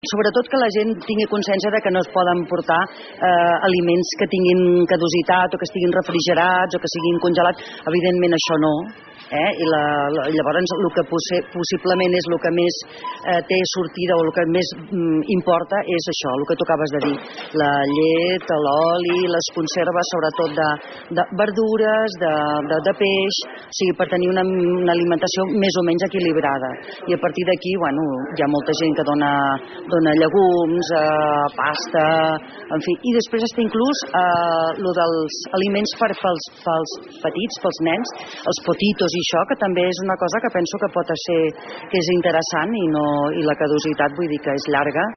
Sobretot que la gent tingui consciència de que no es poden portar aliments que tinguin caducitat o que estiguin refrigerats o que siguin congelats. Evidentment això no. I llavors el que possiblement és el que més té sortida o el que més importa és això, el que tu acabes de dir, la llet, l'oli, les conserves, sobretot de verdures, de peix, o sigui, per tenir una alimentació més o menys equilibrada. I a partir d'aquí, bueno, hi ha molta gent que dona llegums, pasta, en fi, i després està inclús el dels aliments pels petits, pels nens, els potitos i això, que també és una cosa que penso que pot ser que és interessant i la caducitat vull dir que és llarga.